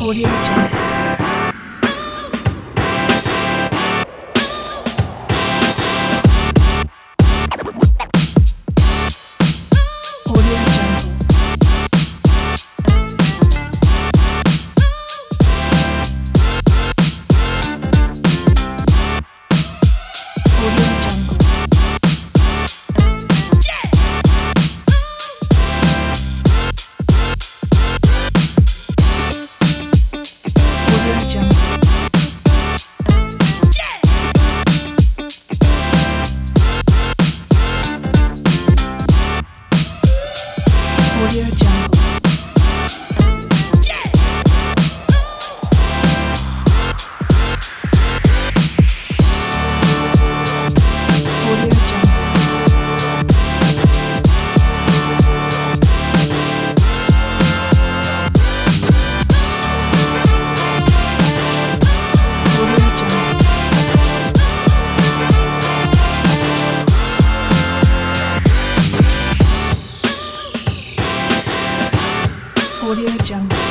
Audio Jungle. Audio Jungle. Audio Jungle. Audio Jungle. Audio Jungle. Audio Jungle. Audio Jungle. Audio Jungle.